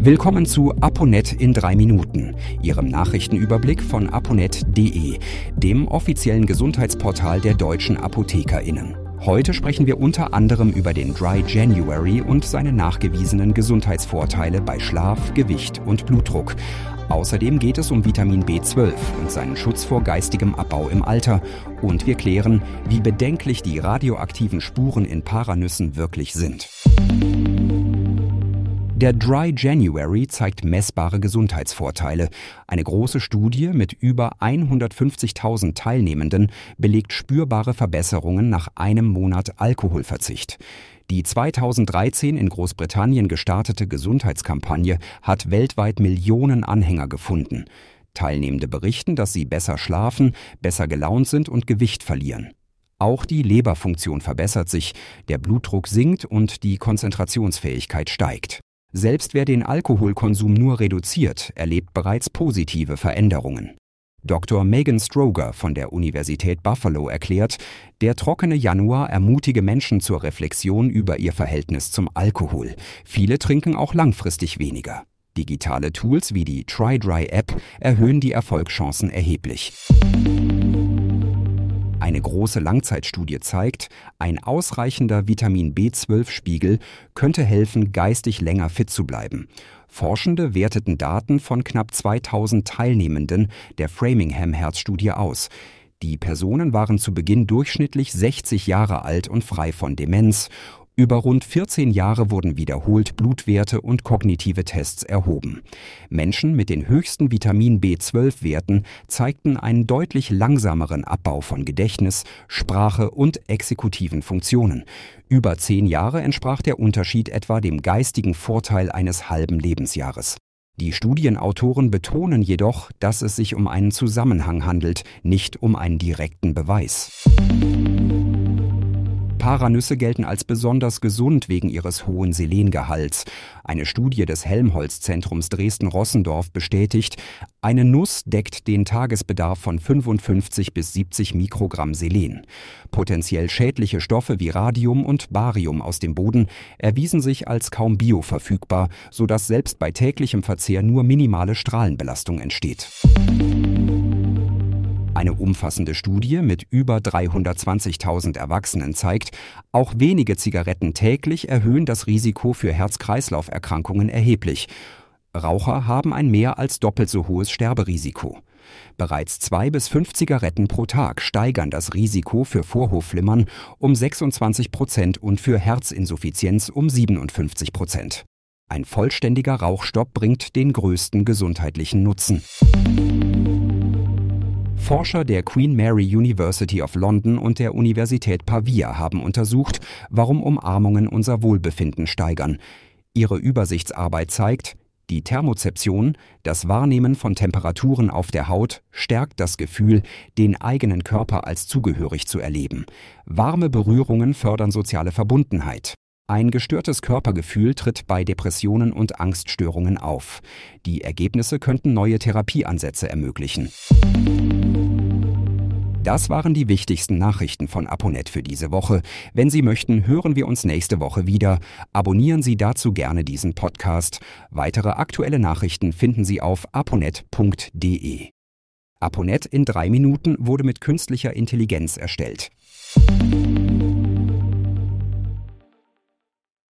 Willkommen zu Aponet in 3 Minuten, Ihrem Nachrichtenüberblick von aponet.de, dem offiziellen Gesundheitsportal der deutschen ApothekerInnen. Heute sprechen wir unter anderem über den Dry January und seine nachgewiesenen Gesundheitsvorteile bei Schlaf, Gewicht und Blutdruck. Außerdem geht es um Vitamin B12 und seinen Schutz vor geistigem Abbau im Alter. Und wir klären, wie bedenklich die radioaktiven Spuren in Paranüssen wirklich sind. Der Dry January zeigt messbare Gesundheitsvorteile. Eine große Studie mit über 150.000 Teilnehmenden belegt spürbare Verbesserungen nach einem Monat Alkoholverzicht. Die 2013 in Großbritannien gestartete Gesundheitskampagne hat weltweit Millionen Anhänger gefunden. Teilnehmende berichten, dass sie besser schlafen, besser gelaunt sind und Gewicht verlieren. Auch die Leberfunktion verbessert sich, der Blutdruck sinkt und die Konzentrationsfähigkeit steigt. Selbst wer den Alkoholkonsum nur reduziert, erlebt bereits positive Veränderungen. Dr. Megan Stroger von der Universität Buffalo erklärt, der trockene Januar ermutige Menschen zur Reflexion über ihr Verhältnis zum Alkohol. Viele trinken auch langfristig weniger. Digitale Tools wie die TryDry-App erhöhen die Erfolgschancen erheblich. Eine große Langzeitstudie zeigt, ein ausreichender Vitamin B12-Spiegel könnte helfen, geistig länger fit zu bleiben. Forschende werteten Daten von knapp 2000 Teilnehmenden der Framingham-Herzstudie aus. Die Personen waren zu Beginn durchschnittlich 60 Jahre alt und frei von Demenz. Über rund 14 Jahre wurden wiederholt Blutwerte und kognitive Tests erhoben. Menschen mit den höchsten Vitamin B12-Werten zeigten einen deutlich langsameren Abbau von Gedächtnis, Sprache und exekutiven Funktionen. Über 10 Jahre entsprach der Unterschied etwa dem geistigen Vorteil eines halben Lebensjahres. Die Studienautoren betonen jedoch, dass es sich um einen Zusammenhang handelt, nicht um einen direkten Beweis. Paranüsse gelten als besonders gesund wegen ihres hohen Selengehalts. Eine Studie des Helmholtz-Zentrums Dresden-Rossendorf bestätigt, eine Nuss deckt den Tagesbedarf von 55 bis 70 Mikrogramm Selen. Potenziell schädliche Stoffe wie Radium und Barium aus dem Boden erwiesen sich als kaum bioverfügbar, sodass selbst bei täglichem Verzehr nur minimale Strahlenbelastung entsteht. Eine umfassende Studie mit über 320.000 Erwachsenen zeigt, auch wenige Zigaretten täglich erhöhen das Risiko für Herz-Kreislauf-Erkrankungen erheblich. Raucher haben ein mehr als doppelt so hohes Sterberisiko. Bereits 2 bis 5 Zigaretten pro Tag steigern das Risiko für Vorhofflimmern um 26% und für Herzinsuffizienz um 57%. Ein vollständiger Rauchstopp bringt den größten gesundheitlichen Nutzen. Forscher der Queen Mary University of London und der Universität Pavia haben untersucht, warum Umarmungen unser Wohlbefinden steigern. Ihre Übersichtsarbeit zeigt, die Thermozeption, das Wahrnehmen von Temperaturen auf der Haut, stärkt das Gefühl, den eigenen Körper als zugehörig zu erleben. Warme Berührungen fördern soziale Verbundenheit. Ein gestörtes Körpergefühl tritt bei Depressionen und Angststörungen auf. Die Ergebnisse könnten neue Therapieansätze ermöglichen. Das waren die wichtigsten Nachrichten von Aponet für diese Woche. Wenn Sie möchten, hören wir uns nächste Woche wieder. Abonnieren Sie dazu gerne diesen Podcast. Weitere aktuelle Nachrichten finden Sie auf aponet.de. Aponet in 3 Minuten wurde mit künstlicher Intelligenz erstellt.